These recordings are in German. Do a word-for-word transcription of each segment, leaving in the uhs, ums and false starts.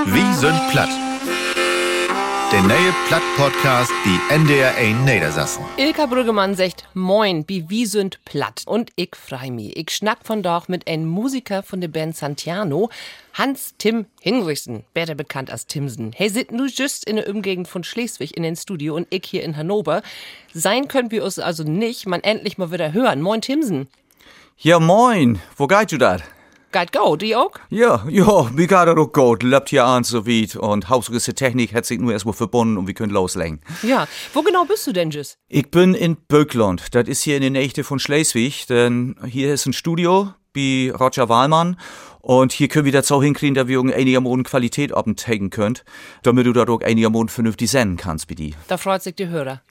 Wie sind platt? Der neue Platt-Podcast, die N D R eins Niedersachsen. Ilka Brüggemann sagt Moin, bi wie sind platt. Und ich freu mich. Ich schnack von doch mit einem Musiker von der Band Santiano, Hans-Tim Hinrichsen, besser bekannt als Timsen. Hey, sit nu just in der Umgegend von Schleswig in den Studio und ich hier in Hannover. Sein können wir uns also nicht, man endlich mal wieder hören. Moin, Timsen. Ja, moin. Wo geht du dat? Geht go, die auch? Ja, ja, mir geht das auch gut. Läuft hier an so weit und hausgewisse Technik hat sich nur erstmal verbunden und wir können loslegen. Ja, wo genau bist du denn, Jus? Ich bin in Böckland. Das ist hier in der Nähe von Schleswig, denn hier ist ein Studio bei Roger Wahlmann und hier können wir das auch hinkriegen, dass wir einigermaßen Qualität abenteigen könnt, damit du da auch einigermaßen vernünftig senden kannst, bei dir. Da freut sich die Hörer.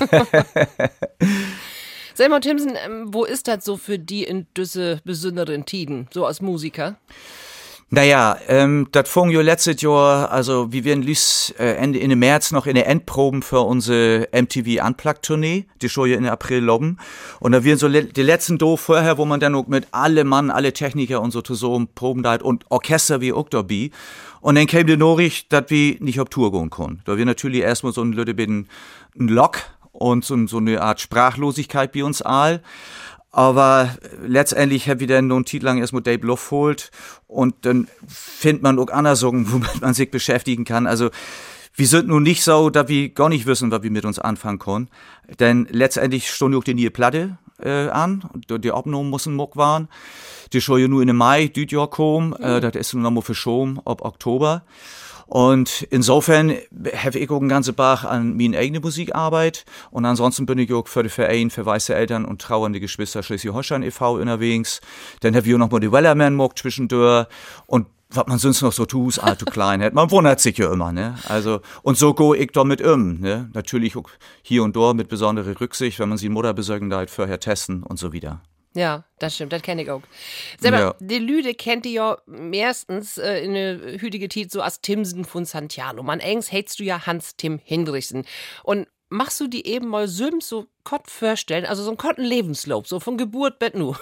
Sag mal, Timsen, wo ist das so für die in diese besonderen Tiden, so als Musiker? Naja, ähm, das fing ja letztes Jahr, also wir werden lüs, äh, Ende in März noch in der Endproben für unsere M T V Unplugged-Tournee, die schon ja in April loben. Und da werden so le- die letzten do vorher, wo man dann auch mit alle Mann, alle Techniker und so zusammen proben da und Orchester wie auch dabei. Und dann kam die Nachricht, dass wir nicht auf Tour gehen können. Da wir natürlich erstmal so ein Lütte ein Lock und so, so eine Art Sprachlosigkeit bei uns all. Aber letztendlich hab ich dann noch einen Titel lang erstmal Dave Luft holt und dann findet man auch andere Sachen, womit man sich beschäftigen kann. Also wir sind nun nicht so, dass wir gar nicht wissen, was wir mit uns anfangen können. Denn letztendlich stund auch die neue Platte äh, an und die Aufnahmen müssen muck waren. Die soll ja nur in Mai, dieses Jahr kommen. Mhm. Äh, das ist nun noch mal verschoben, ab Oktober. Und insofern habe ich auch einen ganzen Bach an meine eigene Musikarbeit. Und ansonsten bin ich auch für den Verein für weiße Eltern und trauernde Geschwister Schleswig-Holstein e V unterwegs. Dann habe ich auch noch mal die Wellerman mock zwischendurch. Und was man sonst noch so tut, ist allzu klein. Man wundert sich ja immer, ne? Also, und so go ich damit um, ne? Natürlich auch hier und dort mit besonderer Rücksicht, wenn man sie Mutter besorgen da vorher testen und so wieder. Ja, das stimmt, das kenne ich auch. Selber, Ja. die Lüde kennt ihr ja meistens äh, in der hütige Zeit so als Timsen von Santiano. Man engs hättest du ja Hans-Tim Hinrichsen. Und machst du die eben mal so, so kott vorstellen, also so einen kotten Lebenslauf, so von Geburt bis nu.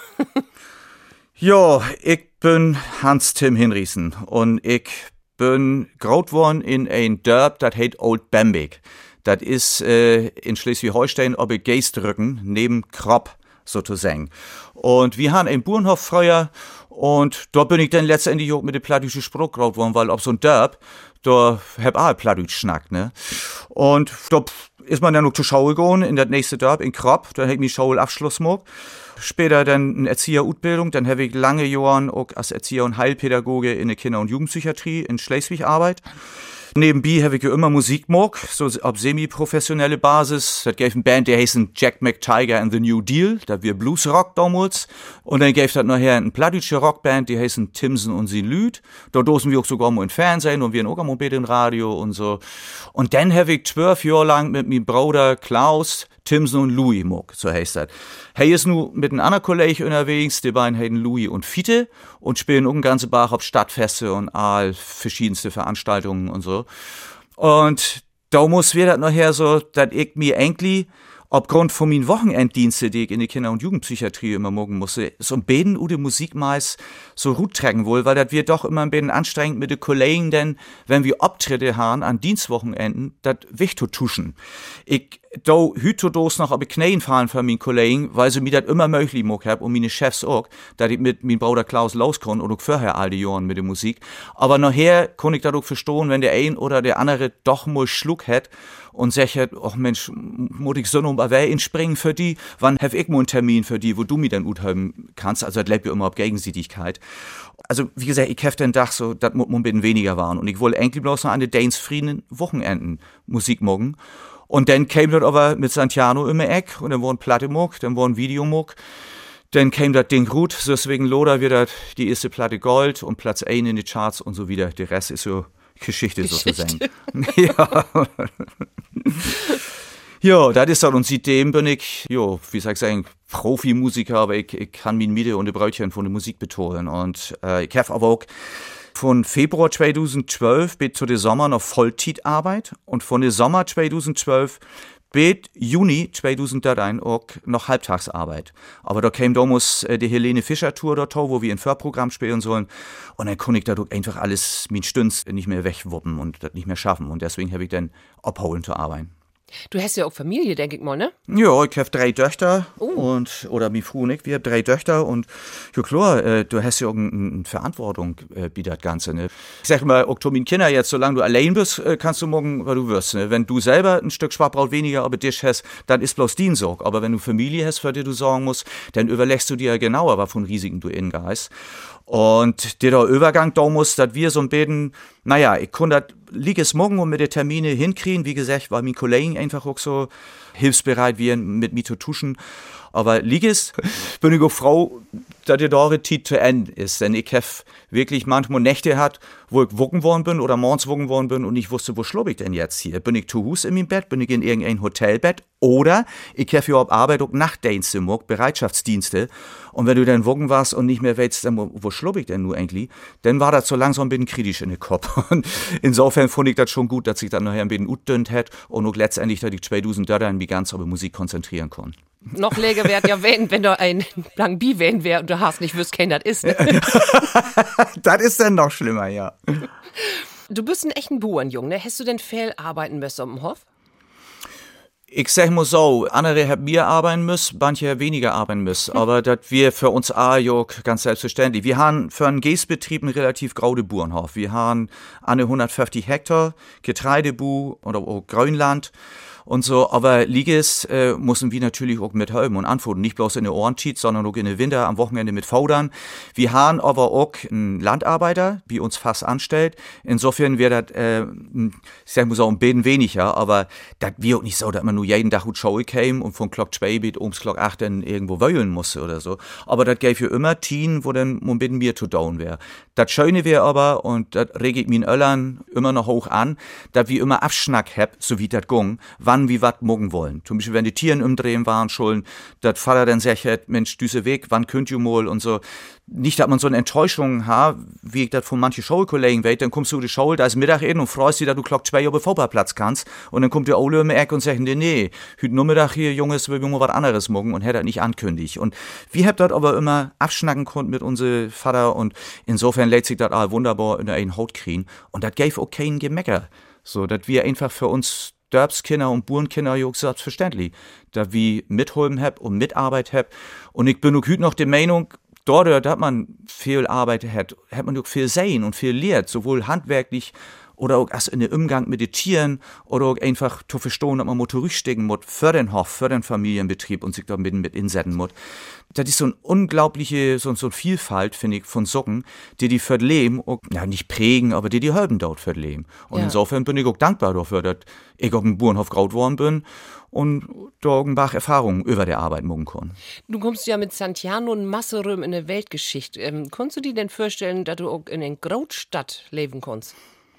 Ja, ich bin Hans-Tim Hinrichsen und ich bin groß geworden in ein Dorf, das heißt Old Bamberg. Das ist äh, in Schleswig-Holstein ob ich Geestrücken neben Kropp sozusagen. Und wir haben einen Bauernhof früher und da bin ich dann letztendlich auch mit dem plattdütschen Spruch groß geworden, weil auf so ein Dorf, da hab auch plattdütsch schnackt, ne? Und da ist man dann noch zur Schule gegangen in das nächste Dorf, in Kropp, da hab ich mich Schulabschluss gemacht. Später dann eine Erzieherausbildung, dann habe ich lange Jahre auch als Erzieher und Heilpädagoge in der Kinder- und Jugendpsychiatrie in Schleswig arbeitet. Nebenbei habe ich ja immer Musik gemacht, so auf semi-professionelle Basis. Das gab eine Band, die heißt Jack McTiger and the New Deal, da wir Bluesrock damals. Und dann gab das nachher eine plattdeutsche Rockband, die heißen Timsen und sie Lüd. Da dosen wir auch sogar mal im Fernsehen und wir auch mal im Radio und so. Und dann habe ich zwölf Jahre lang mit meinem Bruder Klaus Timsen und Louis gemacht, so heißt das. Hey ist nu mit einem anderen Kollegen unterwegs, die beiden heißen Louis und Fiete und spielen auch einen ganzen Bach auf Stadtfeste und all verschiedenste Veranstaltungen und so. Und da muss wir das nachher so, dass ich mir eigentlich aufgrund von meinen Wochenenddienste, die ich in die Kinder- und Jugendpsychiatrie immer morgen musste, so ein bisschen u de Musik meist so gut tragen wohl, weil das wird doch immer ein bisschen anstrengend mit den Kollegen, denn wenn wir Abtritte haben an Dienstwochenenden, das wichtig tuschen. Ich da hütodos noch aber Knäen fahren für meinen Kollegen, weil sie mir das immer möglich gemacht haben und meine Chefs auch, dass ich mit meinem Bruder Klaus loskon und auch vorher all die Jahren mit der Musik. Aber nachher kann ich das auch verstehen, wenn der ein oder der andere doch mal Schluck hat und sagt, ach Mensch, muss ich so noch mal inspringen für die, wann hab ich mal einen Termin für die, wo du mir dann gut haben kannst, also das lebt ja immer auf Gegenseitigkeit. Also, wie gesagt, ich hab den Tag so, das muss ein bisschen weniger waren und ich wollte eigentlich bloß noch an den Deinsfrieden Wochenenden Musik machen. Und dann kam das aber mit Santiano immer Eck und dann war ein Platte muck, dann war ein Video muck. Dann kam das Ding gut, deswegen Loder wird das die erste Platte Gold und Platz eins in die Charts und so wieder. Der Rest ist so Geschichte, Geschichte. sozusagen. Ja. Ja, das ist das. Und seitdem bin ich, jo, wie soll ich sagen, Profimusiker, aber ich, ich kann mein Miete und die Brötchen von der Musik betonen. Und äh, ich habe aber auch von Februar zweitausendzwölf bis zu der Sommer noch Vollzeitarbeit und von der Sommer zweitausendzwölf Spät Juni zweitausenddreizehn auch noch Halbtagsarbeit. Aber da kam damals äh, die Helene Fischer Tour dort, wo wir ein Förderprogramm spielen sollen. Und dann konnte ich da einfach alles mit Stündz nicht mehr wegwuppen und das nicht mehr schaffen. Und deswegen habe ich dann abholen zu arbeiten. Du hast ja auch Familie, denke ich mal, ne? Ja, ich habe drei Töchter Oh. und, oder mi Frau und ich, wir haben drei Töchter und ja klar, äh, du hast ja auch eine ein Verantwortung äh, bei das Ganze, ne? Ich sag mal, auch zu meinen Kindern jetzt, solange du allein bist, äh, kannst du morgen, was du wirst, ne? Wenn du selber ein Stück Schwabbraut weniger aber dich hast, dann ist bloß din Sorg. Aber wenn du Familie hast, für die du sorgen musst, dann überlegst du dir ja genauer, was von Risiken du innen gehst. Und der Übergang da muss, dass wir so ein bisschen, naja, ich konnte das liges morgen und mit den Termine hinkriegen. Wie gesagt, weil mein Kollegen einfach auch so hilfsbereit wären, mit mir zu tuschen. Aber liges bin ich auch froh, dass die Dore Zeit zu Ende ist. Denn ich habe wirklich manchmal Nächte hat, wo ich wogen worden bin oder morgens wogen worden bin und ich wusste, wo schlub ich denn jetzt hier? Bin ich zu Hause in meinem Bett? Bin ich in irgendein Hotelbett? Oder ich habe ja auf Arbeit auch Nachtdienste gemacht, Bereitschaftsdienste. Und wenn du dann wogen warst und nicht mehr weißt, dann, wo, wo schlub ich denn nun eigentlich? Dann war das so langsam ein bisschen kritisch in den Kopf. Und insofern fand ich das schon gut, dass ich dann nachher ein bisschen utdünnt hätte und auch letztendlich, dass ich zweitausend mich ganz auf die Musik konzentrieren konnte. Noch läger wäre ja, wenn, wenn da ein Plan B wären wäre und du hast nicht wüsst, kein das ist. Ne? Das ist dann noch schlimmer, ja. Du bist ein echten Bauernjung, ne? Hast du denn viel arbeiten müssen am Hof? Ich sag mal so, andere haben mehr arbeiten müssen, manche weniger arbeiten müssen. Aber das wir für uns auch ganz selbstverständlich. Wir haben für einen Gästbetrieb einen relativ grauen Bauernhof. Wir haben eine hundertfünfzig Hektar Getreidebu oder auch Grünland. Und so, aber Liges äh, müssen wir natürlich auch mit helfen und antworten. Nicht bloß in der Ohrenschied, sondern auch in der Winter, am Wochenende mit Faudern. Wir haben aber auch einen Landarbeiter, wie uns fast anstellt. Insofern wäre das, äh, ich sag mal so, ein bisschen weniger, aber das wäre auch nicht so, dass man nur jeden Tag gut Show käme und von Glock zwei bis ums Glock acht dann irgendwo wöhlen musste oder so. Aber das gäbe ja immer Tien, wo dann ein bisschen mehr zu down wäre. Das Schöne wäre aber, und das rege ich mir Öllern immer noch hoch an, dass wir immer Abschnack hab, so wie das gung, wann wie wat mogen wollen. Zum Beispiel, wenn die Tieren umdrehen waren schon, dat Vater dann sagt, Mensch, düse weg, wann könnt ihr mal und so. Nicht, dass man so eine Enttäuschung hat, wie ich das von manchen Schulkollegen weiß, dann kommst du die Schule, da ist Mittag und freust dich, dass du Glock zwei auf den Fußballplatz kannst und dann kommt der Ole um die Ecke und sagt, nee, nee, heute Nachmittag hier, Junges, wir wollen was anderes morgen und hätte das nicht ankündigt. Und wir haben das aber immer abschnacken können mit unserem Vater und insofern lädt sich das auch wunderbar in der Haut kriegen und das gäbe auch keinen Gemecker. So, dass wir einfach für uns Dörpskinder und Burenkinder jo selbstverständlich, da wir mitholben hab und Mitarbeit hab. Und ich bin auch heute noch der Meinung, dort, dass man viel Arbeit hat, hat man auch viel sehen und viel lehrt, sowohl handwerklich oder auch erst in den Umgang mit den Tieren oder auch einfach zu verstehen, dass man mal zurückstecken muss für den Hof, für den Familienbetrieb und sich da mit, mit insetzen muss. Das ist so eine unglaubliche, so, so eine Vielfalt, finde ich, von Socken, die die für das Leben, auch, ja nicht prägen, aber die die helfen dort für das Leben. Und Ja. insofern bin ich auch dankbar dafür, dass ich auf dem Bauernhof graut worden bin und da auch ein paar Erfahrungen über die Arbeit machen kann. Du kommst ja mit Santiano und Masserum in der Weltgeschichte. Ähm, konntest du dir denn vorstellen, dass du auch in einer Großstadt leben kannst?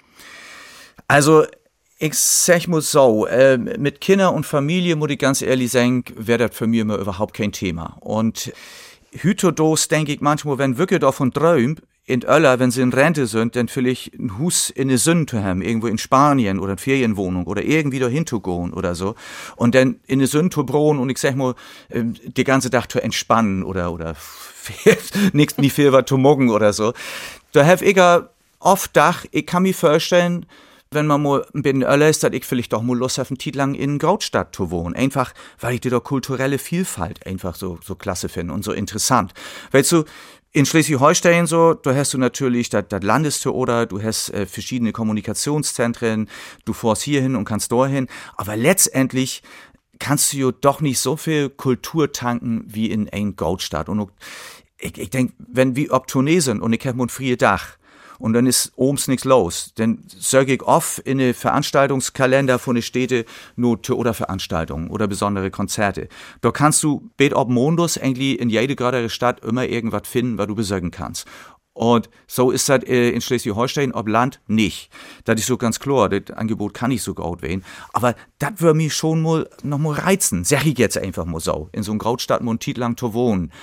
Also, ich sag mal so, äh, mit Kinder und Familie, muss ich ganz ehrlich sagen, wäre das für mich immer überhaupt kein Thema. Und Hütodos denke ich manchmal, wenn wirklich davon träumt, in Öller, wenn sie in Rente sind, dann vielleicht ein Hus in eine Sünde zu haben, irgendwo in Spanien oder eine Ferienwohnung oder irgendwie dahin zu gehen oder so. Und dann in eine Sünde zu brohen und ich sag mal, äh, den ganzen Tag zu entspannen oder, oder nichts, nicht viel was zu morgen oder so. Da hab ich ja oft Dach, ich kann mir vorstellen, wenn man mal ein bisschen älter ist, dass ich vielleicht doch mal Lust habe, einen Titel lang in Grautstadt zu wohnen. Einfach, weil ich die da kulturelle Vielfalt einfach so, so klasse finde und so interessant. Weißt du, in Schleswig-Holstein so, da hast du natürlich das Landestheater, du hast äh, verschiedene Kommunikationszentren, du fährst hier hin und kannst dorthin, aber letztendlich kannst du ja doch nicht so viel Kultur tanken wie in ein Grautstadt. Und ich, ich denke, wenn wir ob Tournee sind und ich habe ein frie Dach, und dann ist obens nichts los. Dann sag ich oft in den Veranstaltungskalender von den Städten nur oder Veranstaltungen oder besondere Konzerte. Da kannst du bet ob Mondus eigentlich in jede gerade Stadt immer irgendwas finden, was du besorgen kannst. Und so ist das äh, in Schleswig-Holstein, ob Land nicht. Das ist so ganz klar, das Angebot kann ich so gut wählen. Aber das würde mich schon mal noch mal reizen, sag ich jetzt einfach mal so, in so einer Grautstadt mal einen Titel lang zu wohnen.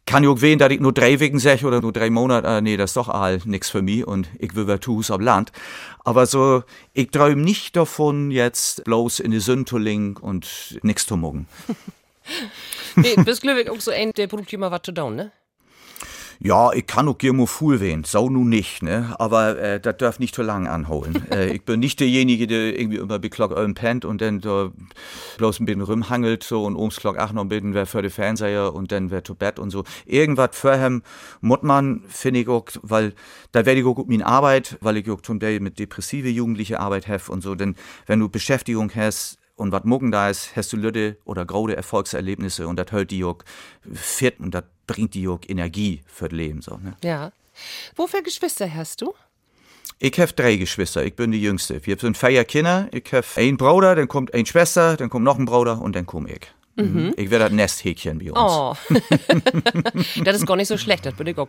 kann ja auch wehen, dass ich nur drei Wochen sag oder nur drei Monate, äh, nee, das ist doch all nix für mich und ich will wieder zu Hus am Land. Aber so, ich träume nicht davon, jetzt bloß in die Sünde zu liegen und nix zu machen. Nee, bist glücklich auch so ein, der braucht immer was zu tun, ne? Ja, ich kann auch gerne mal fuhl wehen, so nun nicht, ne? Aber äh, das darf nicht zu lang anholen. äh, ich bin nicht derjenige, der irgendwie immer beklockt euren pennt und dann da bloß ein bisschen rumhangelt so und ums Klock auch noch ein bisschen wer für die Fernseher und dann wer zu Bett und so. Irgendwas vorhem muss man, finde ich auch, weil da werde ich auch gut mit Arbeit, weil ich auch zum Teil mit depressive Jugendliche Arbeit habe und so, denn wenn du Beschäftigung hast, und was morgen da ist, hast du Lütte oder große Erfolgserlebnisse und das hält die auch fit und das bringt die auch Energie für das Leben. So, ne? Ja. Wofür Geschwister hast du? Ich habe drei Geschwister, ich bin die Jüngste. Wir sind vier Kinder, ich habe einen Bruder, dann kommt eine Schwester, dann kommt noch ein Bruder und dann komme ich. Mhm. Ich werde das Nesthäkchen bei uns. Oh. Das ist gar nicht so schlecht, das bin ich auch.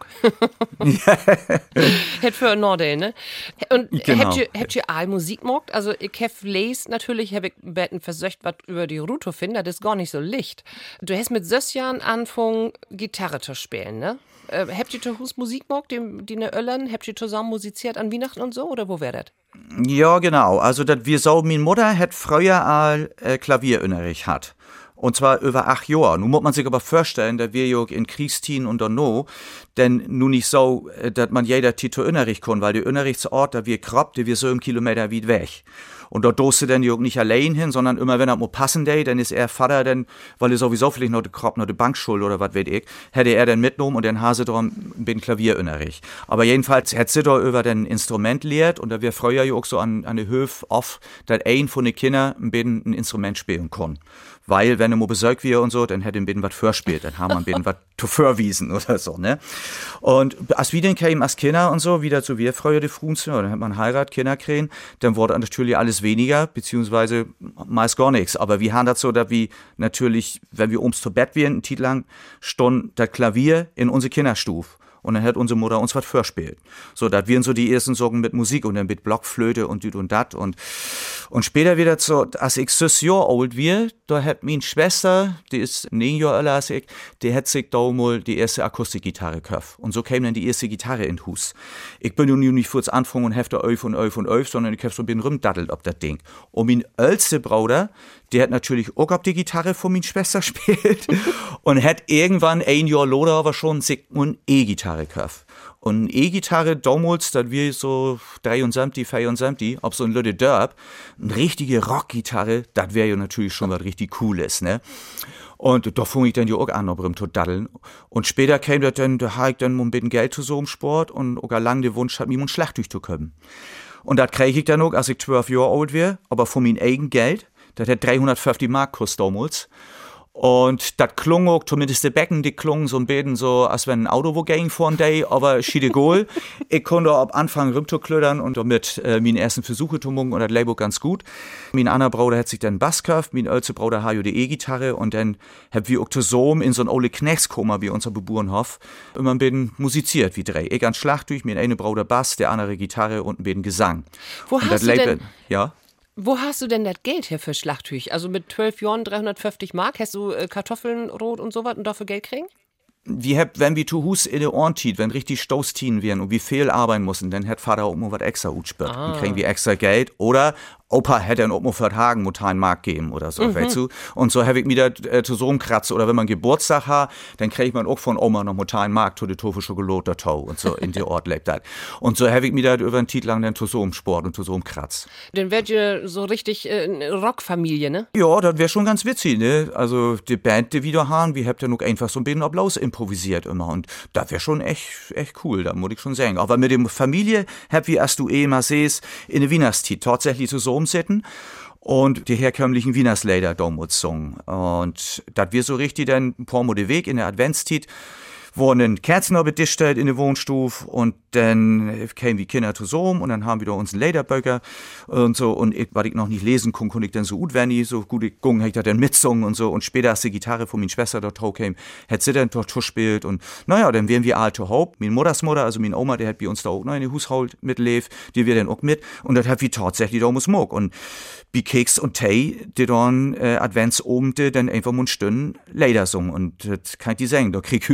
Hätt für Nordel, ne? Und genau. habt ihr, habt ihr all Musik gemacht? Also ich hab les, natürlich hab ich betten versöcht, was über die Ruto finde, das ist gar nicht so licht. Du hast mit sechs Jahren angefangen, Gitarre zu spielen, ne? Äh, habt ihr zu Hus Musik gemacht, die, die ne Öllern? Habt ihr zusammen musiziert an Weihnachten und so, oder wo wär das? Ja, genau. Also, dat wir so, meine Mutter hat früher all äh, Klavierunterricht hat. Und zwar über acht Jahre. Nun muss man sich aber vorstellen, dass wir ja in Kriegstien und dann no, denn nun nicht so, dass man jeder Titel Unterricht kann, weil der Unterrichtsort, da wir krabbt, der wir so im Kilometer weit weg. Und dort doste dann ja nicht allein hin, sondern immer wenn er mal passen day, dann ist er Vater, dann, weil er sowieso vielleicht noch die Krab, noch die Bankschule oder was weiß ich, hätte er dann mitgenommen und dann hase drum bin Klavierunterricht. Aber jedenfalls hätte sie da über den Instrument lehrt und da wir früher ja auch so an, an der Höfe oft, dass ein von den Kindern ein bisschen ein Instrument spielen kann. Weil, wenn er mal besorgt wird und so, dann hätte er ein bisschen was vorspielt, dann haben wir ein bisschen was zu vorwiesen oder so, ne? Und als wir dann kamen als Kinder und so, wieder zu wir früher die Frunzen, dann hat man Heirat, Kinder kriegen, dann wurde natürlich alles weniger, beziehungsweise meist gar nichts. Aber wir haben das so, dass wir natürlich, wenn wir ums zu Bett wären, einen Titel lang, stund das Klavier in unsere Kinderstuf. Und dann hat unsere Mutter uns was vorspielt. So, da wir so die ersten Sorgen mit Musik und dann mit Blockflöte und düt und dat. Und, und später wieder so, als ich sechs Jahre alt wir, da hat meine Schwester, die ist neun Jahre älter als ich, die hat sich da mal die erste Akustikgitarre gekauft. Und so kam dann die erste Gitarre in Hus. Ich bin nun nicht kurz anfangen und hefte öf und öf und öf, sondern ich hab so ein bisschen rumdattelt ob das Ding. Und mein ältester Bruder, der hat natürlich auch auf die Gitarre von meiner Schwester gespielt und hat irgendwann ein Jahr loder aber schon sich eine E-Gitarre gekauft. Und eine E-Gitarre damals, das wir so dreiundsiebzig, vierundsiebzig, ob so ein Lütte Dörp, eine richtige Rockgitarre, das wäre ja natürlich schon was richtig Cooles, ne? Und da fing ich dann ja auch an, rum zu daddeln. Und später kam das dann, da habe ich dann ein bisschen Geld zu so einem Sport und auch lang den Wunsch hat, mir ein Schlagtuch zu können. Und das kriege ich dann auch, als ich zwölf Jahre alt war, aber von meinem eigenen Geld. Das hat dreihundertfünfzig Mark kostet damals. Und das klung auch, zumindest die Becken, die klungen so ein bisschen so, als wenn ein Auto wo ging vor ein Day, aber schiede Goal. Ich konnte ab Anfang rumzuklödern und damit äh, meine ersten Versuche zu machen und das Label ganz gut. Mein anderer Bruder hat sich dann Bass gekauft, mein ältester Bruder hat die E-Gitarre und dann hab wir auch zusammen in so ein Ole Knechskoma wie unser Beburenhof immer ein bisschen musiziert wie drei. Ich an Schlagtuch, mein eine Bruder Bass, der andere Gitarre und ein bisschen Gesang. Wo und hast das du Label, denn... ja? Wo hast du denn das Geld her für Schlagtüch? Also mit zwölf Jahren dreihundertfünfzig Mark, hast du äh, Kartoffeln, Rot und so was und dafür Geld kriegen? Wir hab, wenn wir zu Hus in die Ohren tiet, wenn richtig Stoßtien wären und wir viel arbeiten mussten, dann hat Vater auch mal was extra utspürt. Ah. Dann kriegen wir extra Geld. Oder Opa hätte dann auch mal für Tagen mal einen Mark geben oder so, Mhm. weißt du? Und so hab ich mir da äh, zu so einem Kratz. Oder wenn man Geburtstag hat, dann kriegt man auch von Oma noch mal einen Mark zu der Tofu Schokolade dazu und so in der Ort lebt das. Und so hab ich mir da über einen Titel lang dann zu so einem Sport und zu so einem Kratz. Dann werdet ihr so richtig äh, eine Rockfamilie, ne? Ja, das wäre schon ganz witzig, ne? Also die Band, die wieder haben, wir habt ja noch einfach so ein bisschen Applaus improvisiert immer und das wäre schon echt, echt cool, da muss ich schon sagen. Aber mit dem Familie hab wir, als du eh mal siehst, in der Wienerszeit tatsächlich zu so umsetzen und die herkömmlichen Wienerslieder damals singen. Und das wir so richtig dann ein paar Mal den Weg in der Adventszeit, wurden Kerzen noch bedichtet in der Wohnstuf und dann kamen die Kinder zusammen und dann haben wir da uns einen Lederböcker und so und ich, weil ich noch nicht lesen konnte, konnte ich dann so gut werden, so gut ich gung, hätte ich dann mitsungen und so und später, als die Gitarre von meiner Schwester dort hochkam, hat sie dann dort gespielt und naja, dann wären wir all to hope, meine Mutters Mutter, also meine Oma, die hat bei uns da auch noch in den Haushalt mitlebt, die wir dann auch mit und das hat wir tatsächlich da muss mag und wie Keks und Tee, die dann äh, Adventsabende dann einfach mal eine Stunde Leder singen und das kann ich dir sagen, da krieg ich heute noch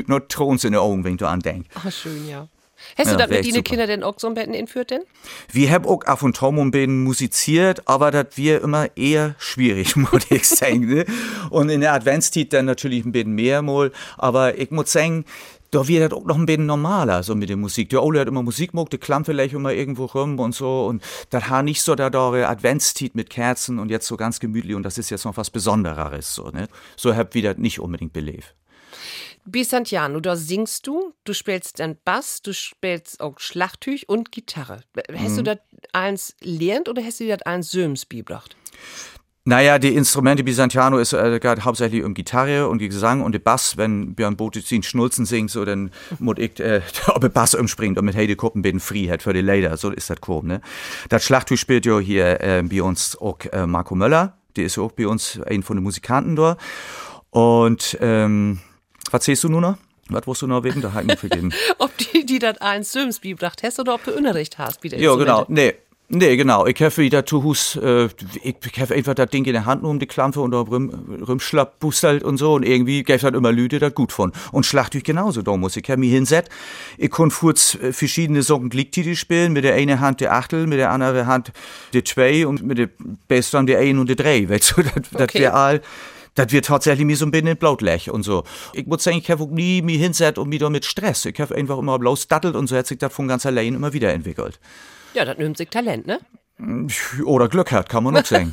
Tons in den Augen, wenn du an denkst. Ach, schön, ja. Hast Ja, du das wär mit echt deinen super. Kindern denn auch so ein Betten inführt denn? Wir haben auch auf und zu ein bisschen musiziert, aber das wir immer eher schwierig, muss ich sagen. Ne? Und in der Adventszeit dann natürlich ein bisschen mehr mal. Aber ich muss sagen, da wird das auch noch ein bisschen normaler, so mit der Musik. Der Ole hat immer Musik gemacht, der klammt vielleicht immer irgendwo rum und so. Und das hat nicht so da dore Adventszeit mit Kerzen und jetzt so ganz gemütlich. Und das ist jetzt noch was Besondereres, so, ne? So hab wir das nicht unbedingt belebt. Bi Santiano, da singst du, du spielst dann Bass, du spielst auch Schlagtüch und Gitarre. Hast Mhm. du das eins lernt oder hast du das eins Söms beigebracht? Naja, die Instrumente bei Santiano ist äh, gerade hauptsächlich um Gitarre und die Gesang und der Bass. Wenn Björn Botezin Schnulzen singt, so dann muss ich, äh, ob der Bass umspringt und mit Heide Kuppen bin free hat für die Leder. So ist das grob, ne? Das Schlagzeug spielt ja hier äh, bei uns auch äh, Marco Möller. Der ist ja auch bei uns ein von den Musikanten da. Und, ähm, was siehst du nun noch? Was wirst du noch wegen? Da habe ich mich vergeben. Ob die, die das eins Söms beigebracht hast oder ob du Unterricht hast? Wie Ja, genau. Nee. Nee, genau. Ich habe wieder zu Hus, äh, ich habe einfach das Ding in der Hand um die Klampe und da rum, rumschlapp, bustelt und so und irgendwie gäbe das immer Lüde das gut von. Und Schlagzeug genauso, da muss ich. Ich habe mich hinset. Ich konnte kurz verschiedene Sorten Gliedtitel spielen, mit der einen Hand der Achtel, mit der anderen Hand der Zwei und mit der Bassdrum der Ein und der Drei. Weißt du, das, das Okay. wäre all. Das wird tatsächlich mir so ein bisschen blautlech und so. Ich muss sagen, ich habe auch nie mich hinset und mich da mit Stress. Ich habe einfach immer bloß dattelt und so hat sich das von ganz allein immer wieder entwickelt. Ja, das nimmt sich Talent, ne? Oder Glück hat, kann man auch sagen.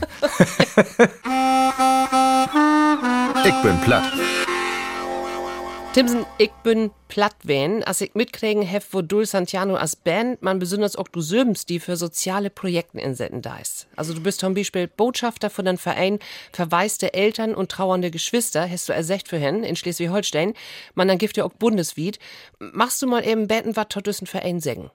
Ich bin platt. Timsen, ich bin platt wen, als ich mitkriegen hef, wo du Santiano als Band, man besonders auch du Söms, die für soziale Projekte insetzen da ist. Also du bist zum Beispiel Botschafter von einem Verein verwaiste Eltern und trauernde Geschwister, hast du ersecht für hin in Schleswig-Holstein. Man, dann gibt ja auch bundesweit. Machst du mal eben beten, was dort ist ein Verein sagen?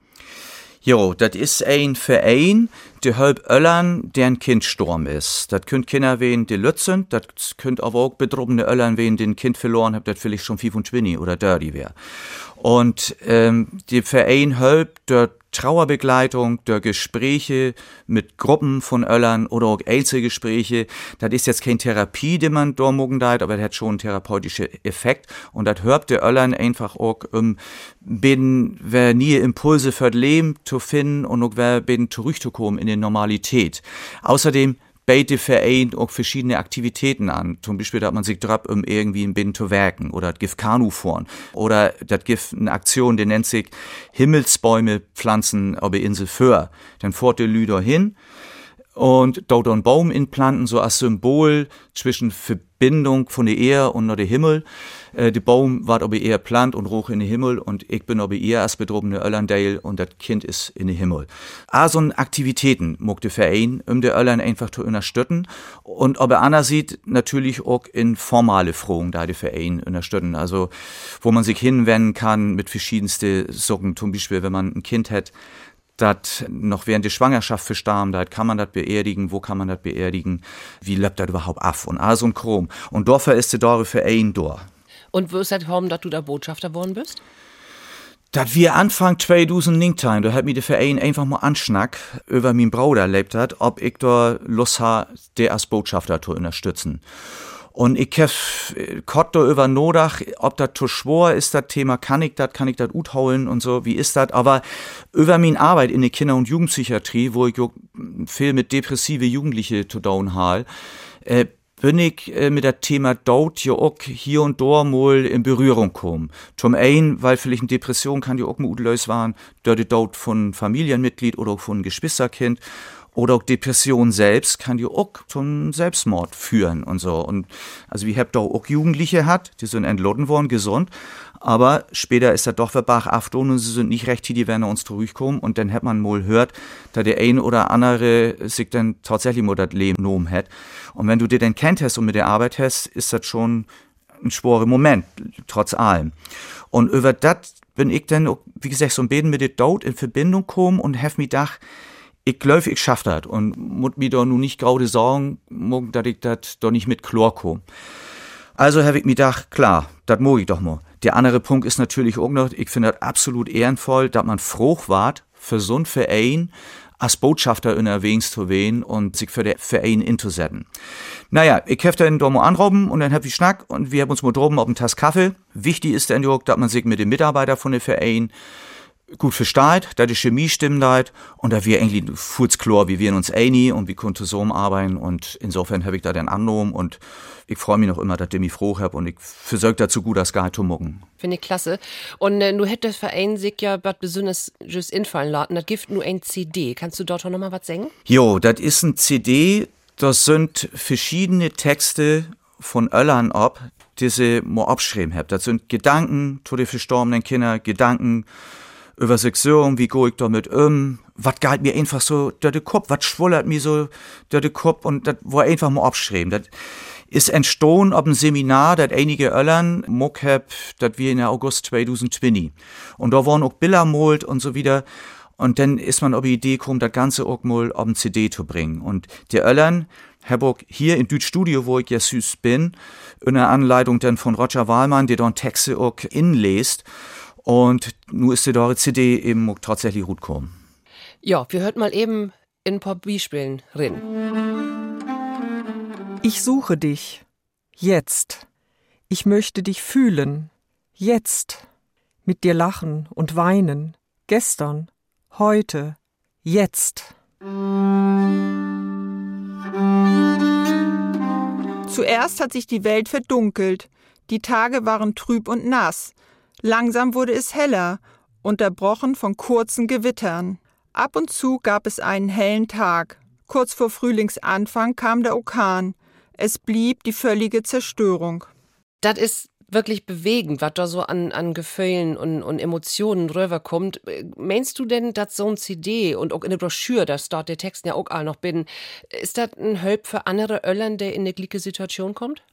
Jo, das ist ein Verein, der halb Öllern, deren Kind storm ist. Das könnt Kinder wen, die lützen, das könnt aber auch bedrohene Öllern wen, den Kind verloren habt, das vielleicht schon fünfundzwanzig oder dreißig wär. Und ähm, der Verein halb der Trauerbegleitung, der Gespräche mit Gruppen von Öllern oder auch Einzelgespräche. Das ist jetzt keine Therapie, die man da morgen deit, aber das hat schon einen therapeutischen Effekt. Und das hört der Öllern einfach auch, um bin, wer nie Impulse für das Leben zu finden und auch wer bin zurückzukommen in die Normalität. Außerdem bietet der Verein auch verschiedene Aktivitäten an. Zum Beispiel, dass man sich drauf, um irgendwie ein Binnen zu werken. Oder das gibt Kanu fahren. Oder das gibt eine Aktion, die nennt sich Himmelsbäume pflanzen auf der Insel Föhr. Dann fährt der Lüder hin und dort einen Baum inplanten, so als Symbol zwischen Verbindung von der Erde und der Himmel. Äh, der Baum wird aber eher plant und hoch in den Himmel und ich bin aber eher als bedrobene Öllerndeil und das Kind ist in den Himmel. Also Aktivitäten mag der Verein, um der Öllern einfach zu unterstützen und aber Anna sieht natürlich auch in formale Fragen da der Verein unterstützen, also wo man sich hinwenden kann mit verschiedensten Sachen, zum Beispiel wenn man ein Kind hat, das noch während der Schwangerschaft verstarben, da kann man das beerdigen, wo kann man das beerdigen, wie läuft das überhaupt ab und all so ein Kram. Und dafür ist der Dore Verein da. Und wo ist das gekommen, dass du da Botschafter geworden bist? Das wir Anfang zweitausendneunzehn, da hat mir der Verein einfach mal anschnack über mein Bruder erlebt hat, ob ich da Lust habe, der als Botschafter zu unterstützen. Und ich hab kott da über Nodach, ob das zu schwor ist, das Thema, kann ich das, kann ich das gut holen und so, wie ist das? Aber über meine Arbeit in der Kinder- und Jugendpsychiatrie, wo ich auch viel mit depressive Jugendliche zu tun habe, äh, bin ich äh, mit dem Thema Tod ja auch hier und da mal in Berührung gekommen. Zum einen, weil vielleicht eine Depression kann ja auch mal utlöst waren, durch den Tod von Familienmitglied oder auch von Geschwisterkind. Oder auch Depression selbst kann die auch zum Selbstmord führen und so. Und also wir habt da auch Jugendliche hat, die sind entladen worden, gesund, aber später ist das doch verbach afton und sie sind nicht recht, die werden uns zurückkommen und dann hat man mal hört, da der eine oder andere sich dann tatsächlich mal das Leben genommen hat. Und wenn du dir dann kennt hast und mit der Arbeit hast, ist das schon ein schworer Moment, trotz allem. Und über das bin ich dann, auch, wie gesagt, so ein bisschen mit der Tod in Verbindung gekommen und hab mich gedacht, ich glaube, ich schaff das und muss mir da nun nicht gerade sagen, dass ich das doch nicht mit Chlor komme. Also habe ich mir gedacht, klar, das mag ich doch mal. Der andere Punkt ist natürlich auch noch, ich finde das absolut ehrenvoll, dass man froh wart für so ein Verein als Botschafter unterwegs zu werden und sich für den Verein einzusetzen. Naja, ich habe dann da mal anrufen und dann hab ich Schnack und wir haben uns mal droben auf einen Tass Kaffee. Wichtig ist dann auch, dass man sich mit den Mitarbeitern von dem Verein gut versteht, dass die Chemie stimmt und da wir eigentlich kurz klar, wie wir uns einig und wie konnten zusammen arbeiten und insofern habe ich da den angenommen und ich freue mich noch immer, dass ich mich froh habe und ich versuche dazu gut als Geil zu mucken. Finde ich klasse. Und äh, nu hätte der Verein sich ja was besonders just infallen lassen. Das gibt nur ein C D. Kannst du dort noch mal was sagen? Jo, das ist ein C D, das sind verschiedene Texte von Öllern ab, die sie mal abgeschrieben habe. Das sind Gedanken zu den verstorbenen Kindern, Gedanken über Sexualität, wie gehe ich damit um, was galt mir einfach so durch den Kopf, was schwollert mir so durch den Kopf und das war einfach mal abgeschrieben. Das ist entstanden auf einem Seminar, das einige Öllern mock hab, das wir in August zwanzig zwanzig. Und da waren auch Bilder malt und so wieder. Und dann ist man auf die Idee gekommen, das Ganze auch mal auf ein C D zu bringen. Und die Öllern hab auch hier im Deutschstudio, wo ich ja süß bin, in der Anleitung dann von Roger Wahlmann, der dann Texte auch inlässt. Und nun ist die da C D eben auch tatsächlich gut gekommen. Ja, wir hört mal eben in ein paar Beispielen rein. Ich suche dich. Jetzt. Ich möchte dich fühlen. Jetzt. Mit dir lachen und weinen. Gestern. Heute. Jetzt. Zuerst hat sich die Welt verdunkelt. Die Tage waren trüb und nass. Langsam wurde es heller, unterbrochen von kurzen Gewittern. Ab und zu gab es einen hellen Tag. Kurz vor Frühlingsanfang kam der Orkan. Es blieb die völlige Zerstörung. Das ist wirklich bewegend, was da so an, an Gefühlen und, und Emotionen rüberkommt. Meinst du denn, dass so ein C D und auch in der Broschüre, da steht der Text ja auch all noch bin, ist das ein Help für andere Öllern, der in eine gleiche Situation kommt?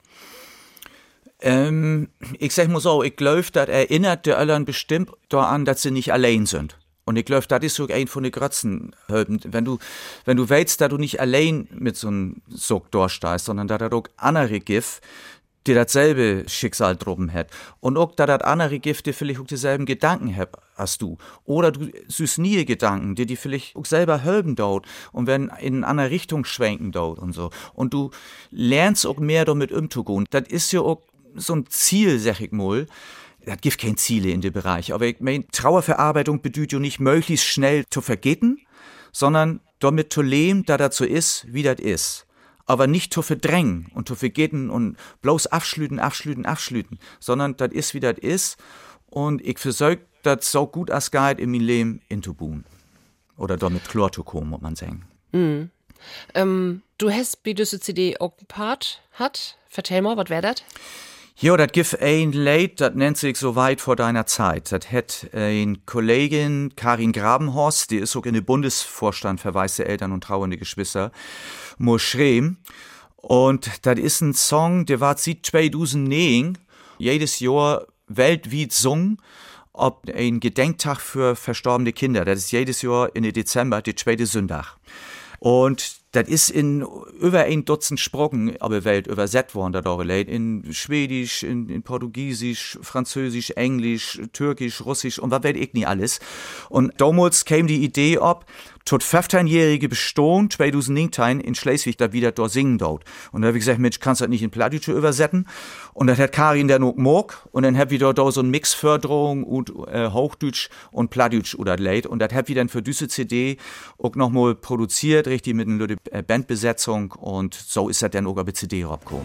Ähm, ich sag mal so, ich glaube, das erinnert die Öllern bestimmt daran, dass sie nicht allein sind. Und ich glaube, das ist so ein von den Grötzen. Wenn du, wenn du weißt, dass du nicht allein mit so einem Sog durchstehst, sondern dass das auch andere gibt, die dasselbe Schicksal droben hat. Und auch, dass das andere gibt, die vielleicht auch dieselben Gedanken hat als du. Oder du süß nie Gedanken, die die vielleicht auch selber helfen dort und werden in eine andere Richtung schwenken dort und so. Und du lernst auch mehr damit umzugehen. Das ist ja auch so ein Ziel, sag ich mal. Das gibt keine Ziele in dem Bereich. Aber ich meine, Trauerverarbeitung bedeutet ja nicht, möglichst schnell zu vergessen, sondern damit zu leben, dass das so ist, wie das ist. Aber nicht zu verdrängen und zu vergessen und bloß abschlüten, abschlüten, abschlüten, sondern das ist, wie das ist. Und ich versuche, das so gut als geht in mein Leben einzubauen. Oder damit klar zu kommen, muss man sagen. Mhm. Ähm, du hast bei dieser C D auch ein Part hat. Vertell mal, was wäre das? Ja, das gibt ein Lied, das nennt sich So weit vor deiner Zeit. Das hat eine Kollegin, Karin Grabenhorst, die ist auch in den Bundesvorstand für weiße Eltern und trauernde Geschwister, mal schreiben. Und das ist ein Song, der war seit zweitausendneun jedes Jahr weltweit sung, ob ein Gedenktag für verstorbene Kinder. Das ist jedes Jahr in den Dezember, der zweite Sonntag. Und das ist in über ein Dutzend Sprachen aber Welt übersetzt worden, das auch in Schwedisch, in, in Portugiesisch, Französisch, Englisch, Türkisch, Russisch und was weiß ich nicht alles. Und damals kam die Idee ab, tot fünfzehnjährige Bestehen zweitausendneunzehn in Schleswig da wieder dort singen dort. Und da habe ich gesagt, Mensch, kannst du das nicht in Plattdeutsch übersetzen? Und dann hat Karin dann auch gemacht und dann hab ich da, da so ein Mixförderung und äh, Hochdeutsch und Plattdeutsch oder leid. Und das hab ich dann für diese C D auch nochmal produziert, richtig mit einer äh, Bandbesetzung und so ist das dann auch bei C D rausgekommen.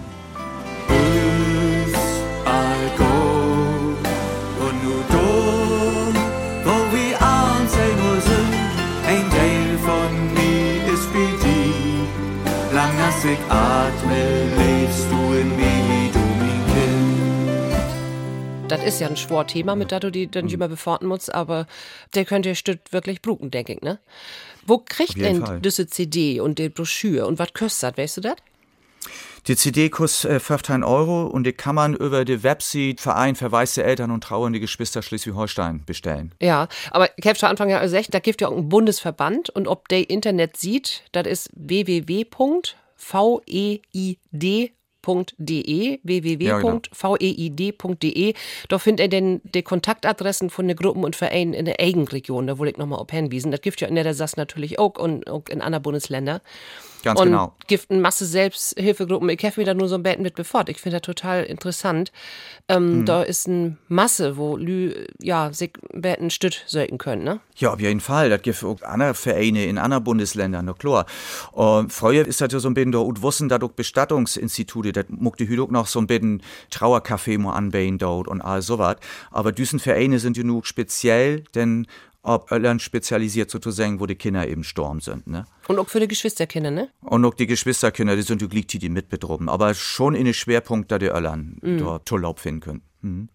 Ich atme, lebst du in mir, wie du mein Kind. Das ist ja ein schweres Thema, mit dem du die dann immer befahren musst, aber der könnte ja Stück wirklich bruken, denke ich, ne? Wo kriegt denn Fall. diese C D und die Broschüre und was kostet das, weißt du das? Die C D kostet äh, fünfzehn Euro und die kann man über die Website Verein für weiße Eltern und trauernde Geschwister Schleswig-Holstein bestellen. Ja, aber ich habe schon Anfang ja gesagt, da gibt ja auch einen Bundesverband und ob der Internet sieht, das ist w w w punkt v e i d punkt de, w w w punkt veid punkt de. Da findet ihr denn die Kontaktadressen von den Gruppen und Vereinen in der eigenen Region. Da wollte ich nochmal auf hinwiesen. Das gibt ja in Niedersachsen natürlich auch und auch in anderen Bundesländern. Ganz und genau. gibt eine Masse Selbsthilfegruppen. Ich helfe mir da nur so ein Betten mit befort. Ich finde das total interessant. Ähm, mhm. Da ist eine Masse, wo Lü, ja, sich Betten stütt sollten können, ne? Ja, auf jeden Fall. Das gibt auch andere Vereine in anderen Bundesländern, na klar. Uh, früher ist das ja so ein bisschen da und wissen, dass auch Bestattungsinstitute, das muckte heute auch noch so ein bisschen Trauercafé mal anbauen dort und all sowas. Aber diese Vereine sind ja nur speziell, denn ob Öllern spezialisiert sozusagen, wo die Kinder eben gestorben sind, ne? Und auch für die Geschwisterkinder, ne? Und auch die Geschwisterkinder, die sind ja gleich die, die mit betroffen. Aber schon in den Schwerpunkt, da die Öllern mm. da Urlaub finden können. Mhm.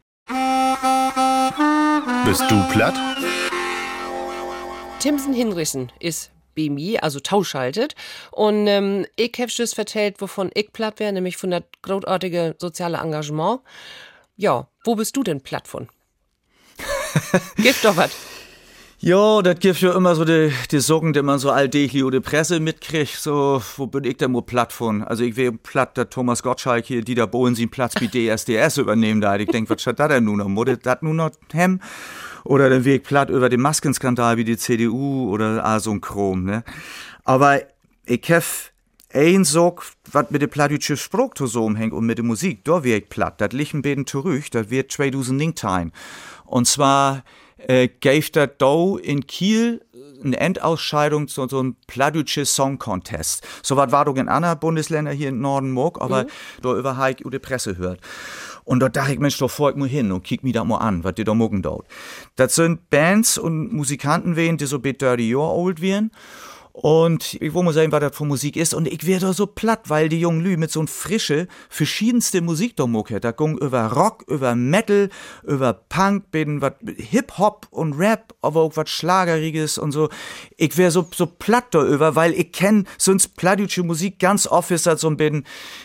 Bist du platt? Timsen Hinrichsen ist B M I, also tauschaltet. Und ähm, ich habe das vertellt, wovon ich platt wäre, nämlich von das großartige soziale Engagement. Ja, wo bist du denn platt von? Gib doch was. Ja, das gibt ja immer so die, die Sorgen, die man so alltäglich oder Presse mitkriegt, so, wo bin ich denn wohl platt von? Also ich wäre platt, dass Thomas Gottschalk hier, Dieter Bohlen, seinen Platz wie D S D S übernehmen da. Ich denke, was steht da denn nun noch? Muss das nun noch hem? Oder dann wäre ich platt über den Maskenskandal wie die C D U oder ah, so ein Chrom, ne? Aber ich hab ein Sog, was mit dem plattdütschen Spruch zusammenhängt und mit der Musik, da wäre ich platt. Das liegt ein bisschen zurück, das wird zweitausendneunzehn. Und zwar Äh, gäf dat da in Kiel eine Endausscheidung zu so einem plattdütsche Song Contest. So was war doch in anderen Bundesländern hier im Norden mag, aber mhm. da über Heik über die Presse hört. Und da dachte ich, Mensch, da fahr ich mal hin und kick mich da mal an, was die da mogen dort. Das sind Bands und Musikanten wehen, die so bit dreißig Jahre alt wären. Und ich will mal sagen, was das für Musik ist. Und ich werde da so platt, weil die jungen Lü mit so frische, verschiedenste Musik da mucke. Da ging über Rock, über Metal, über Punk, bin was Hip-Hop und Rap, aber auch was Schlageriges und so. Ich wär so, so platt da über, weil ich kenn sonst plattdeutsche Musik ganz oft ist das so ein bisschen,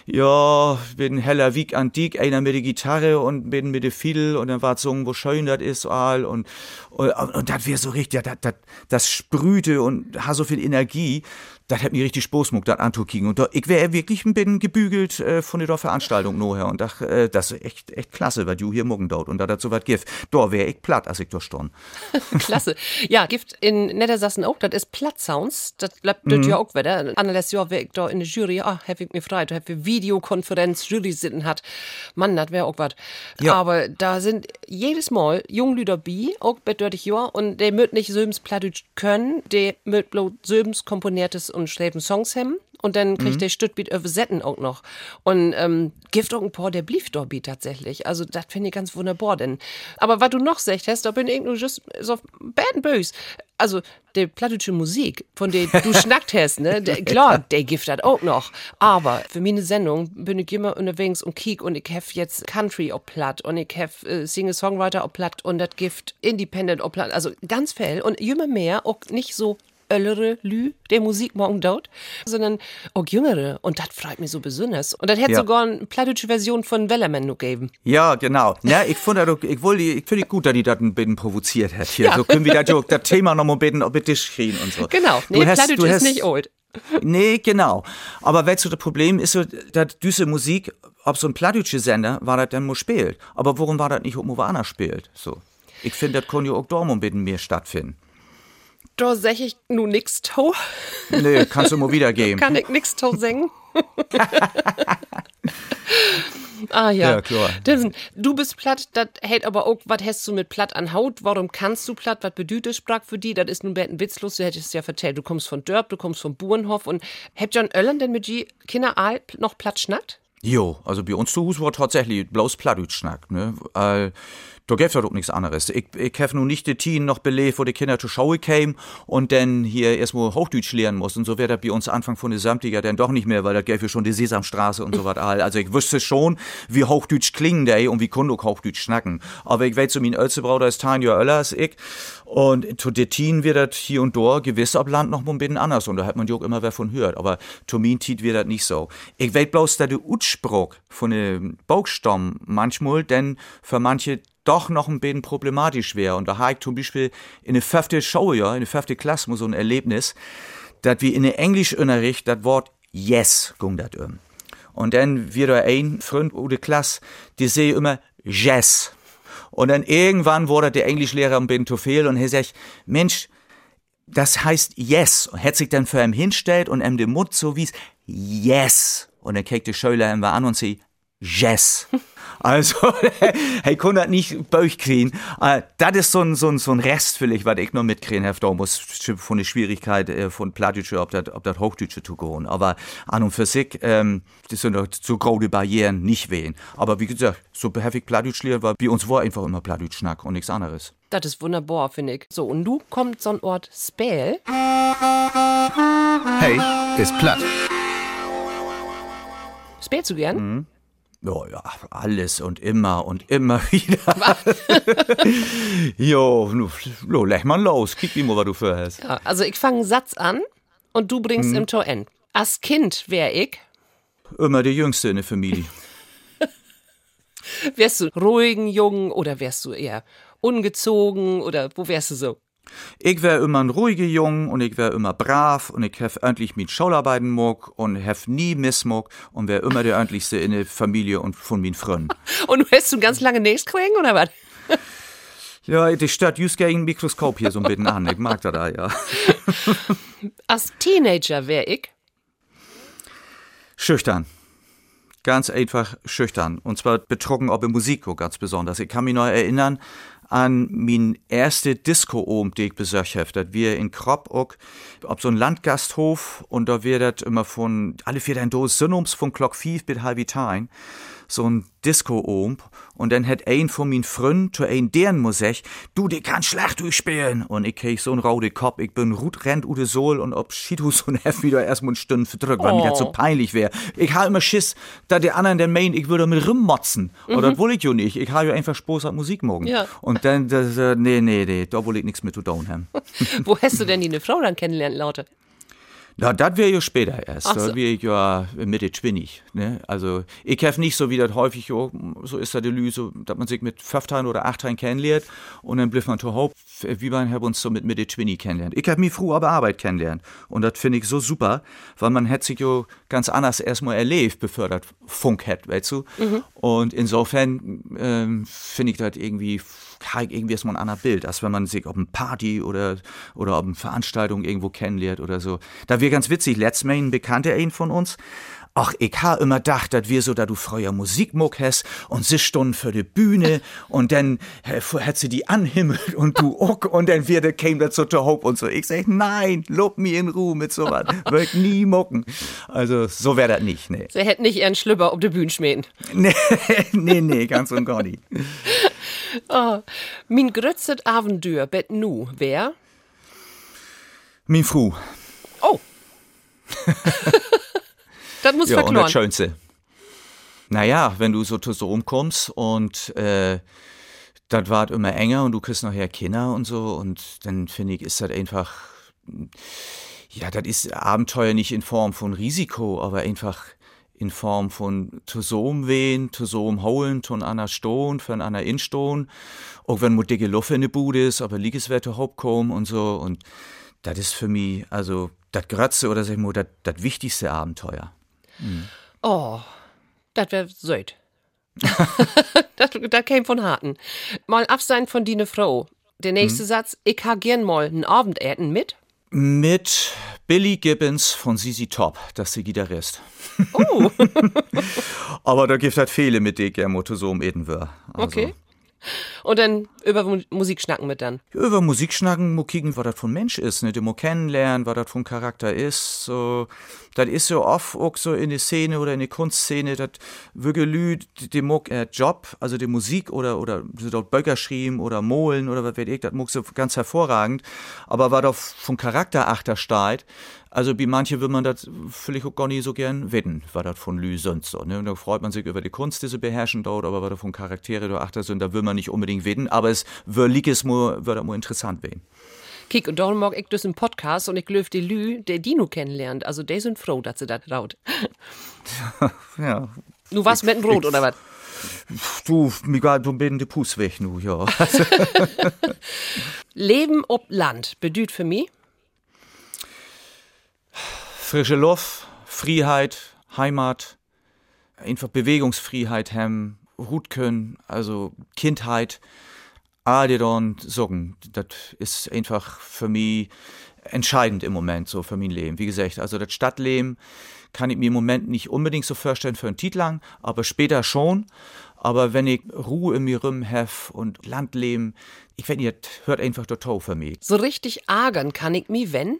ja, bin heller Wieg antik, einer mit der Gitarre und bin mit der Fiedel und dann war so, wo schön das ist, all und, und, und das wär so richtig, das, das, das sprühte und hat so viel Energie. Das hat mir richtig Spaß gemacht, das anzukicken. Und da, ich wäre wirklich ein bisschen gebügelt äh, von der Veranstaltung nachher. Und dach, äh, das ist echt, echt klasse, was du hier morgen dort und da das so was gibt. Da wäre ich platt, als ich da stand. Klasse. Ja, gibt in Niedersachsen auch, das ist Platt-Sounds. Das bleibt mhm. ja auch wieder. Anderes Jahr wäre ich da in der Jury, ah, hab ich mir frei, da hab ich Videokonferenz, Jury sitten hat. Mann, das wäre auch was. Ja. Aber da sind jedes Mal Junglüder bi, auch bei dreißig Jahren, und der mögt nicht Söms Plattdeutsch können, der mögt bloß Söms komponiertes und schreiben Songs haben. Und dann kriegt mhm. der Stüttbeat übersetzen auch noch. Und ähm, gibt auch ein paar, der blieb da bi tatsächlich. Also das finde ich ganz wunderbar. Denn. Aber was du noch sagst hast, da bin ich nur just so bad and böse. Also die plattdeutsche Musik, von der du schnackt hast, ne, der, klar, der gibt das auch noch. Aber für meine Sendung bin ich immer unterwegs und kiek und ich hab jetzt Country auf Platt und ich hab äh, Singer-Songwriter auf Platt und das gibt Independent auf Platt. Also ganz viel und immer mehr auch nicht so ältere Lü, der Musik morgen dort, sondern auch jüngere. Und das freut mich so besonders. Und das hätte ja. sogar eine plattdeutsche Version von Wellerman noch gegeben. Ja, genau. Ja, ich finde ich wollte, ich finde gut, dass die das ein bisschen provoziert hat. Hier. Ja. So können wir das, das Thema noch mal ein bisschen auf den Tisch kriegen und so. Genau. Nee, Plattdeutsch ist nicht old. Nee, genau. Aber weißt du, das Problem ist so, dass diese Musik, ob so ein plattdeutscher Sender, war das dann mal spielt. Aber warum war das nicht, ob man woanders spielt? So. Ich finde, das kann ja auch da mal ein bisschen mehr stattfinden. Da sag ich nu nix to. Nee, kannst du mal wiedergeben. Kann ich nix to singen? Ah ja. Ja, klar. Du bist platt, das hält aber auch, was hast du mit platt an Haut? Warum kannst du platt? Was bedeutet das Sprach für die? Das ist nun ein witzlos, du hättest ja vertellt. Du kommst von Dörp, du kommst von Burenhof und habt John Öllern denn mit die Kinder all noch platt schnackt? Jo, also bei uns zu Hause war tatsächlich bloß Plattdeutsch schnackt, ne? Äh, Da gäb's ja doch nichts anderes. Ich, ich hab nun nicht die Teen noch belebt, wo die Kinder zur Schule kämen und dann hier erstmal Hochdeutsch lernen mussten. Und so wäre das bei uns Anfang von den Samtiger dann doch nicht mehr, weil da gäbe ja schon die Sesamstraße und so was. Also ich wüsste schon, wie Hochdeutsch klingen der und wie kann auch Hochdeutsch schnacken. Aber ich weiß, so mein ältester Bruder ist Tanja Öller als ich. Und zu der Teen wird das hier und da gewiss ab Land noch mal ein bisschen anders. Und da hat man ja auch immer wer von hört. Aber zu min Tiet wird das nicht so. Ich weiß bloß, dass der Utspruch von dem Bauchstamm manchmal denn für manche doch noch ein bisschen problematisch wäre. Und da habe ich zum Beispiel in der fünften Schuljahr, in der fünften Klasse, so ein Erlebnis, dass wir in der Englischunterricht das Wort yes ging das um. Und dann wird da ein Freund oder Klasse, die sehe immer Jazz. Und dann irgendwann wurde der Englischlehrer ein bisschen zu viel und er sagt, Mensch, das heißt yes. Und hat sich dann für ihn hinstellt und ihm den Mund so wies, yes. Und dann kriegt der Schüler ihn an und sagt, yes. Also, hey, kann das nicht Bauch kriegen. Uh, das ist so ein, so ein, so ein Rest, vielleicht, was ich noch mitkriegen habe, da muss von der Schwierigkeit äh, von Plattdeutsche, ob das, ob das Hochdeutsche zu gehen. Aber an und für sich, ähm, das sind doch so große Barrieren nicht wehen. Aber wie gesagt, so behäftig Plattdeutsch lernen, weil bei uns war einfach immer Plattdeutsch Schnack und nichts anderes. Das ist wunderbar, finde ich. So, und nu kommt so ein Ort Späl. Hey, ist platt. Späl zu gern? Mhm. Oh ja, alles und immer und immer wieder. Jo, nu, leg mal los. Kick mal, was du für hast. Ja, also ich fange einen Satz an und du bringst hm. im Tor end. Als Kind wär ich immer der Jüngste in der Familie. Wärst du ruhigen Jungen oder wärst du eher ungezogen oder wo wärst du so? Ich wär immer ein ruhiger Jung und ich wär immer brav und ich hef endlich mit Schaularbeiten mag und hef nie Missmog und wär immer der endlichste in der Familie und von min Freunden. Und du hast du ganz lange nichts kriegen oder was? Ja, die stört just gegen ein Mikroskop hier so ein bisschen an. Ich mag das da, ja. Als Teenager wär ich schüchtern. Ganz einfach schüchtern. Und zwar betrogen ob in Musik ganz besonders. Ich kann mich noch erinnern an mein erste Disco-Abend, den ich besucht habe. Das wir in Kropp auch, ob so ein Landgasthof und da wird das immer von, alle vier ein Dos Synoms von Glock fünf bis halb Tein. So ein Disco-Abend. Und dann hat ein von meinen Freunden zu ein deren Musik, du, die kann schlecht durchspielen. Und ich krieg so einen rauden Kopf, ich bin rut rennt ude Sohl und ob Schiedhus und Hef wieder erstmal eine Stunde verdrückt, weil oh. mir das so peinlich wäre. Ich habe immer Schiss, da der anderen der meint, ich würde mit rummotzen. Mhm. Oder das will ich ja nicht. Ich habe ja einfach Spaß an Musik morgen. Ja. Und dann, das, äh, nee, nee, nee, da will ich nichts mit zu tun haben. Wo hast du denn die eine Frau dann kennenlernen, Laute? Na, das wäre ja später erst. Ach so. Da wäre ich ja Mitte zwanzig. Ne? Also, ich habe nicht so wie das häufig, jo, so ist das die Lü, so, dass man sich mit fünfzehn oder achtzehn kennenlernt und dann bleibt man zu Haupt, wie man haben uns so mit Mitte zwanzig kennenlernt. Ich habe mich früher aber Arbeit kennenlernt und das finde ich so super, weil man hat sich jo ganz anders erstmal erlebt, bevor das Funk hat, weißt du? Mhm. Und insofern ähm, finde ich das irgendwie, habe ich irgendwie erstmal ein anderes Bild, als wenn man sich auf eine Party oder, oder auf eine Veranstaltung irgendwo kennenlernt oder so. Da wir ganz witzig, letztes Mal ein Bekannter ein von uns, ach, ich ha immer gedacht, dass wir so, da du früher Musikmuck hast und sechs Stunden für die Bühne und dann äh, hat sie die anhimmelt und du auch und dann wieder käme das so zur Hope und so. Ich sag, nein, lob mir in Ruhe mit sowas, wird nie mucken. Also, so wär das nicht, nee. Sie hätten nicht ihren Schlüpper auf die Bühne schmähen. Nee, nee, nee, ganz und gar nicht. Oh, mein grötzet Aventür bet nu, wer? Min Frau. Oh. Das muss ja, verkloren. Und das Schönste. Naja, wenn du so so rumkommst und äh, das wird immer enger und du kriegst nachher Kinder und so und dann finde ich, ist das einfach, ja, das ist Abenteuer nicht in Form von Risiko, aber einfach in Form von zusammen wehen, zusammen holen, von einer Stunde, von einer Instunde, auch wenn man dicke Luft in der Bude ist, aber Liegeswerte hochkommen und so und das ist für mich, also das Grötzte oder sag ich mal, das, das wichtigste Abenteuer. Mhm. Oh, das wär söd. das, das käme von Harten. Mal absein von die ne Frau. Der nächste mhm. Satz, ich ha gern mal ein Abendessen mit. Mit Billy Gibbons von Z Z Top, das ist der Gitarrist. Oh. Aber da gibt halt viele, mit denen ich gerne mal so umeden würde. Also. Okay. Und dann über Musik schnacken mit dann? Über Musik schnacken, mal kicken, was das von Mensch ist, ne? Den mal kennenlernen, was das von Charakter ist. So, das ist so oft auch so in der Szene oder in der Kunstszene, das wirklich Lü, die mag äh, Job, also die Musik oder, oder so dort Böcker schreiben oder Molen oder was weiß ich, das mag so ganz hervorragend. Aber was da von Charakter achter steht, also wie manche will man das vielleicht auch gar nicht so gern wetten, was das von Lü sonst so. Ne? Und da freut man sich über die Kunst, die sie beherrschen dort, aber was da von Charaktere da achter sind, da will man nicht unbedingt wetten, aber es wird es mal, wird mal interessant werden. Kick, und darum mag ich das im Podcast und ich löf die Lü, der Dino kennenlernt. Also die sind froh, dass sie das raut. Ja. Du warst mit dem Brot, ich, oder was? Du, mir geht so ein bisschen die Puss weg, nu, ja. Leben ob Land bedeutet für mich? Frische Luft, Freiheit, Heimat, einfach Bewegungsfreiheit haben, Hut können, also Kindheit, alle dann sagen, das ist einfach für mich entscheidend im Moment so für mein Leben. Wie gesagt, also das Stadtleben kann ich mir im Moment nicht unbedingt so vorstellen für einen Titel lang, aber später schon. Aber wenn ich Ruhe in mir rum habe und Landleben, ich weiß nicht, das hört einfach total für mich. So richtig ärgern kann ich mich, wenn?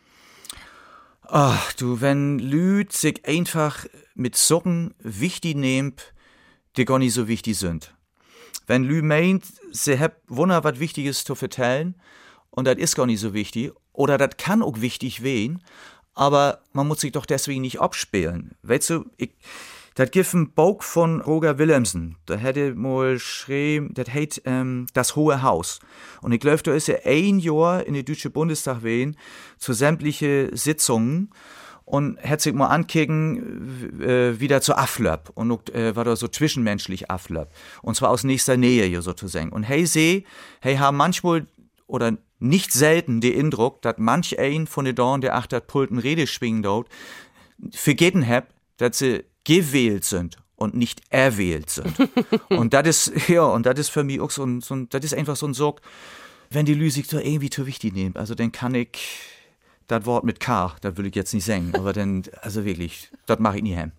Ach du, wenn Lüd sich einfach mit Socken wichtig nehmt, die gar nicht so wichtig sind. Wenn Lü meint, sie hat wunder was Wichtiges zu vertellen und das ist gar nicht so wichtig oder das kann auch wichtig wehen, aber man muss sich doch deswegen nicht abspielen. Weißt du, ich, das gibt ein Buch von Roger Willemsen, da hätte mal geschrieben, das heißt ähm, Das Hohe Haus. Und ich glaube, da ist er ein Jahr in den Deutschen Bundestag wehen zu sämtliche Sitzungen und hat sich mal ankicken, äh, wieder zu Aflöp und auch, äh, war da so zwischenmenschlich Aflöp. Und zwar aus nächster Nähe hier sozusagen. Und hey seh, hey haben manchmal oder nicht selten den Eindruck, dass manch ein von den Dorn, der achter Pulten Rede schwingen dort, vergeten hab, dass sie gewählt sind und nicht erwählt sind. Und das ist, ja, und das ist für mich auch so ein, so ein das ist einfach so ein Sorg, wenn die Lüsig so irgendwie zu wichtig nehmen. Also dann kann ich das Wort mit K, das will ich jetzt nicht sagen, aber dann, also wirklich, das mache ich nie heim.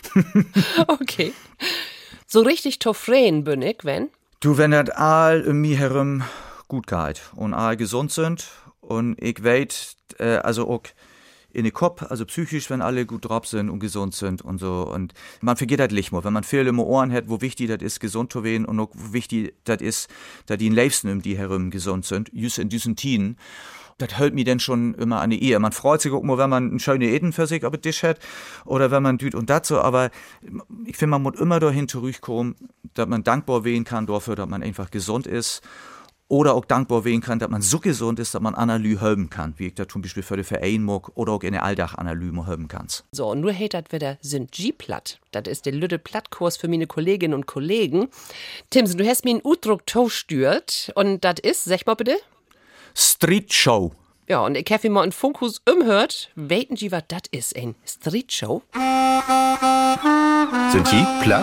Okay. So richtig toffreen bin ich, wenn? Du, wenn das all um mich herum gut geht und all gesund sind und ich weiß, äh, also auch in den Kopf, also psychisch, wenn alle gut drauf sind und gesund sind und so. Und man vergeht das nicht mehr, wenn man viel im Ohren hat, wo wichtig das ist, gesund zu werden und auch wo wichtig das ist, dass die Liebsten um die herum gesund sind, just in diesen Tiden. Das hält mich dann schon immer an die Ehe. Man freut sich auch mal, wenn man einen schönen Eden für sich auf den Tisch hat oder wenn man düt und das so, aber ich finde, man muss immer dahin zurückkommen, dass man dankbar werden kann dafür, dass man einfach gesund ist. Oder auch dankbar werden kann, dass man so gesund ist, dass man Analyse helfen kann, wie ich das zum Beispiel für den Verein mag oder auch in der Alldach-Analyse helfen kann. So, und nur hat das wieder sind G-Platt. Das ist der lütte Plattkurs für meine Kolleginnen und Kollegen. Timsen, du hast mir einen Udruck stürt und das ist, sag mal bitte? Street Show. Ja, und ich habe mal einen Funkus umhört. Weiten Sie, was das ist, ein Street Show? Sind die platt?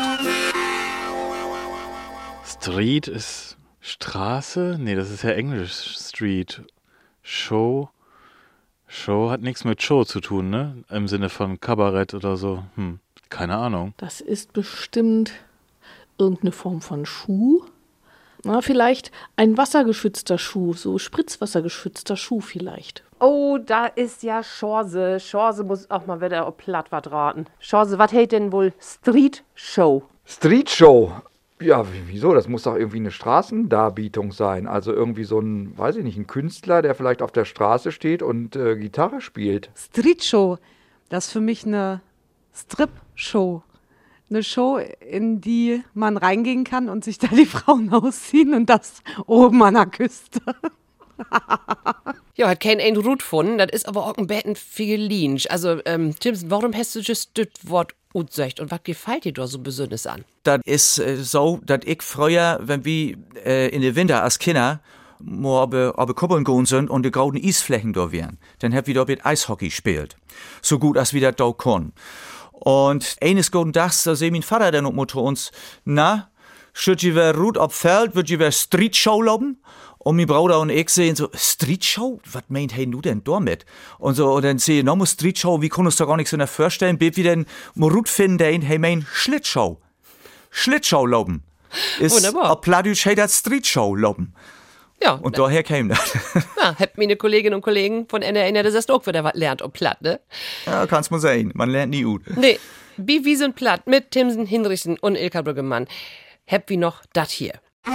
Street ist Straße? Nee, das ist ja Englisch. Street. Show. Show hat nichts mit Show zu tun, ne? Im Sinne von Kabarett oder so. Hm, keine Ahnung. Das ist bestimmt irgendeine Form von Schuh. Na, vielleicht ein wassergeschützter Schuh, so spritzwassergeschützter Schuh vielleicht. Oh, da ist ja Chance. Chance muss auch mal wieder auf platt was raten. Chance, was hält denn wohl Street Show? Street Show? Ja, wieso? Das muss doch irgendwie eine Straßendarbietung sein. Also irgendwie so ein, weiß ich nicht, ein Künstler, der vielleicht auf der Straße steht und äh, Gitarre spielt. Street Show, das ist für mich eine Strip-Show. Eine Show, in die man reingehen kann und sich da die Frauen ausziehen und das oben an der Küste. Ja, hat kein ein Rut gefunden, das ist aber auch ein bisschen viel. Also, ähm, Timsen, warum hast du just das Wort gesagt und was gefällt dir da so besonders an? Das ist äh, so, dass ich früher, wenn wir äh, in den Winter als Kinder mal auf Kuppeln gehen sind und die grauen Eisflächen da wären, dann hab wir da mit Eishockey gespielt. So gut, als wir das da können. Und eines guten Tages, da seh mein Vater dann auch zu uns, na, schütt je wer Rut auf Feld, wird je wer Street Show loben? Und mein Bruder und ich sehen so, Street Show? Was meint hey du denn damit? Und so, und dann sehen nochmal Street Show, wie können uns da gar nichts so vorstellen, bis wir denn mal Rut finden, den, hey mein Schlittshow. Schlittshow loben. Ist wunderbar. Auf Plattdeutsch hey das Street Show loben. Ja. Und daher käme das. Ja, habt meine Kolleginnen und Kollegen von N D R N, das ist auch wieder was lernt ob platt, ne? Ja, kann's mal sein. Man lernt nie gut. Nee, wie wir sind platt mit Timsen Hinrichsen und Ilka Brüggemann. Habt wie noch das hier.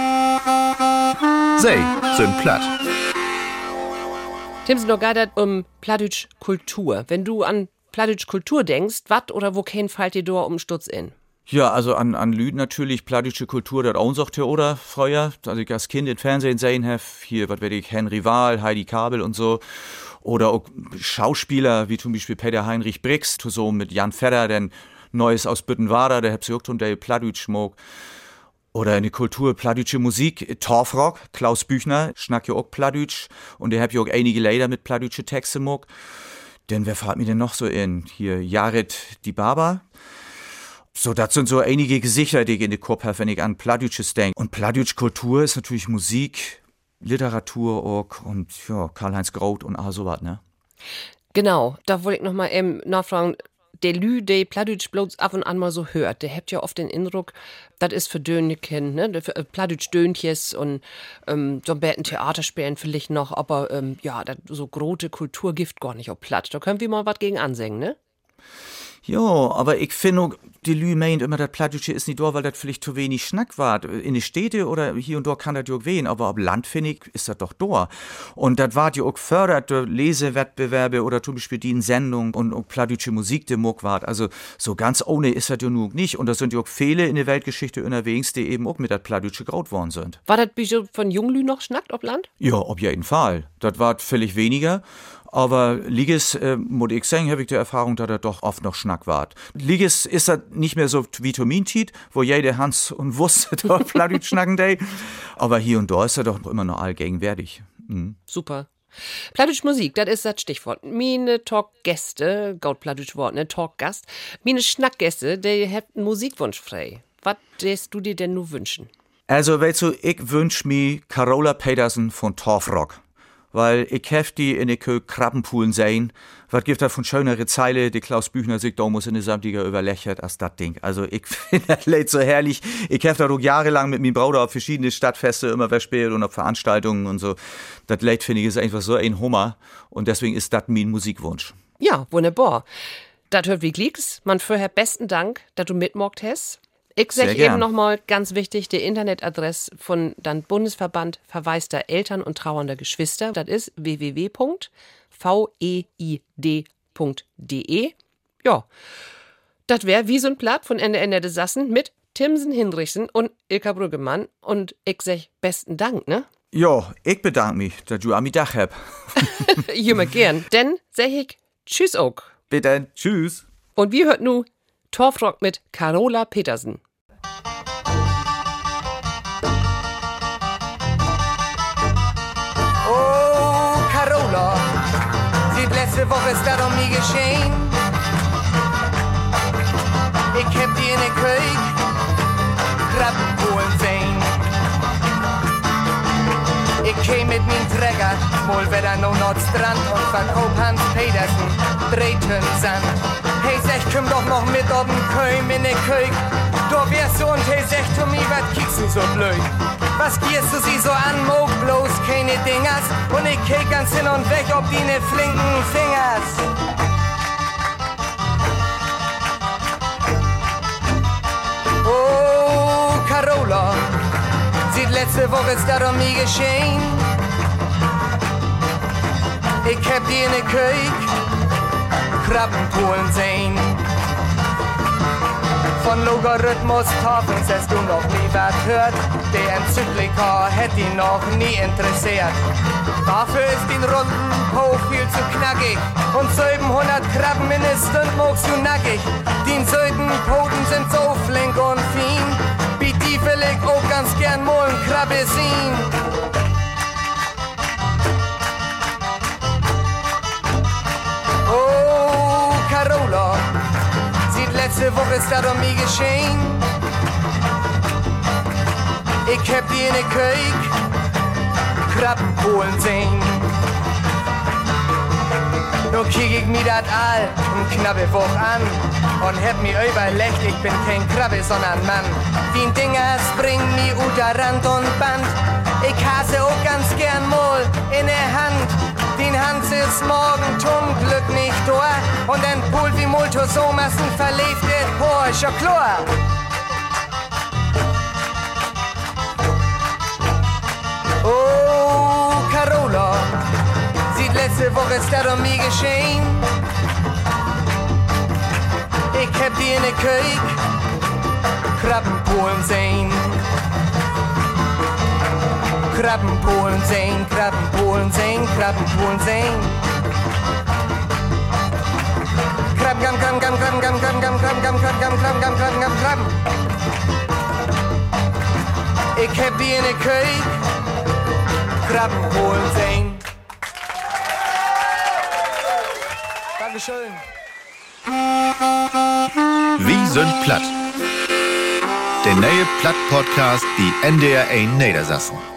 Sei sind platt. Timsen, noch geidert um Plattdeutsch Kultur. Wenn du an Plattdeutsch Kultur denkst, wat oder wo kein fällt dir da um Stutz in? Ja, also an, an Lüd natürlich, plattdeutsche Kultur, das auch sagt hier, oder, früher, als ich als Kind im Fernsehen sehen habe, hier, was weiß ich, Henry Wahl, Heidi Kabel und so, oder auch Schauspieler, wie zum Beispiel Peter Heinrich Brix, so mit Jan Fedder, der Neues aus Büttenwader, der hat sich auch tun, der Plattdeutsch mag. Oder in der Kultur, plattdeutsche Musik, Torfrock, Klaus Büchner, schnack ja auch Plattdeutsch, und der hat ja auch einige Lieder mit plattdeutsche Texte mag. Denn wer fällt mir denn noch so in? Hier, Jared die Barber. So, das sind so einige Gesichter, die ich in den Kopf habe, wenn ich an Plattdütsches denke. Und Plattdütsch Kultur ist natürlich Musik, Literatur auch und ja, Karl-Heinz Groth und all sowas, ne? Genau, da wollte ich noch mal eben nachfragen. Der Lü, der Plattdütsch bloß ab und an mal so hört, der habt ja oft den Eindruck, das ist für Dönchen, ne? Für Plattdütsch Döntjes und ähm, so ein bisschen Theater spielen vielleicht noch, aber ähm, ja, das so große Kultur gibt gar nicht auf Platt. Da können wir mal was gegen ansingen, ne? Ja, aber ich finde, die Lü meint immer, das Plattdütsche ist nicht da, weil das vielleicht zu wenig Schnack war. In den Städten oder hier und da kann das ja auch wehen, aber auf Land, finde ich, ist das doch da. Und das war ja auch gefördert durch Lesewettbewerbe oder zum Beispiel die Sendung und auch Plattdütsche Musik, die muck war. Also so ganz ohne ist das ja nur nicht. Und da sind ja auch viele in der Weltgeschichte unterwegs, die eben auch mit das Plattdütsche graut worden sind. War das Bijou von Junglü noch schnackt auf Land? Ja, auf jeden Fall. Das war völlig weniger. Aber Liges, äh, muss ich sagen, habe ich die Erfahrung, dass er doch oft noch Schnack war. Liges ist das nicht mehr so wie Vitamintit, wo jeder Hans und wusste, da Plattdütsch schnacken day. Aber hier und da ist er doch immer noch allgegenwärtig. Mhm. Super. Plattdütsch Musik, das ist das Stichwort. Meine Talkgäste, Gaut Plattdütsch Wort, ne, Talkgast, meine Schnackgäste, die haben einen Musikwunsch frei. Was lässt du dir denn nur wünschen? Also, weißt du, ich wünsch mir Carola Petersen von Torfrock. Weil ich hef die in den Krabbenpoolen sehen. Was gibt da von schönere Zeile, die Klaus Büchner sich da muss in der Samtiger überlächert als das Ding. Also ich finde das Lied so herrlich. Ich hef da doch jahrelang mit meinem Bruder auf verschiedene Stadtfeste immer gespielt und auf Veranstaltungen und so. Das Lied finde ich ist einfach so ein Hummer und deswegen ist das mein Musikwunsch. Ja, wunderbar. Das hört wie Glicks. Man vorher besten Dank, dass du mitmockt hast. Ich sag eben nochmal ganz wichtig, die Internetadresse von dann Bundesverband verwaister Eltern und trauernder Geschwister. Das ist w w w punkt v e i d punkt d e. Ja, das wäre wie so ein Platt von Ende Ende des Sassen mit Timsen Hinrichsen und Ilka Brüggemann. Und ich sag besten Dank, ne? Ja, ich bedanke mich, dass du an mich Dach hab. Jümmer gern. Denn sag ich Tschüss auch. Bitte, tschüss. Und wir hört nu Torfrock mit Carola Petersen. Oh, Carola, seit letzte Woche ist das um mich geschehen. Ich hab die in der Küche Krabben holen sehen. Ich käm mit meinem Träger wohl wieder no Nordstrand und verkauf Hans Petersen Drehtön Sand. Hey, sech, komm doch noch mit ob'n Köm in der Küche. Du wärst so und hey, sech, tu mi, wat kiekst du so blöd? Was gierst du sie so an, mog bloß keine Dingers? Und ich kick ganz hin und weg, ob die ne flinken Fingers. Oh, Carola, seit letzte Woche ist das um mich geschehen. Ich hab die in der Küche Krabbenpoolen sehen. Von Logarithmus Tafeln hast du noch nie was hört. Der Enzyklika hätte ihn noch nie interessiert. Dafür ist den runden Po viel zu knackig. Und siebenhundert Krabben in der Stunde magst du nackig. Die Südenpoten sind so flink und fein. Wie die will ich auch ganz gern mal ein Krabbe sehen. Oh, Carola, seit letzte Woche ist das um mich geschehen. Ich hab die in der Küche Krabbenpoolen sehen. Nur kiek ich mir dat all und knappe Woch an und hab mir überlegt, ich bin kein Krabbe, sondern Mann. Die Dinger springen mir unter Rand und Band. Ich hasse auch ganz gern mal in der Hand. Den Hans ist morgen zum Glück nicht da und ein Pool wie Multo so massen verlebt it, boah, ist ja klar. Oh, Carola, seit letzte Woche ist das um mich geschehen. Ich hab die in der Küche Krabbenpoolen sehen. Krabbenpoolen sehen, Krabbenpoolen sehen, Krabbenpoolen sehen. Krabben, Krabben, Krabben, Krabben, Krabben, Krabben, Krabben, Krabben, Krabben, Krabben, Krabben, Krabben, Krabben, Krabben, Krabben. Ich hab die in der Küche Krabbenpoolen sehen. Dankeschön. Wie sind platt? Der neue Platt-Podcast, die N D R eins Niedersachsen.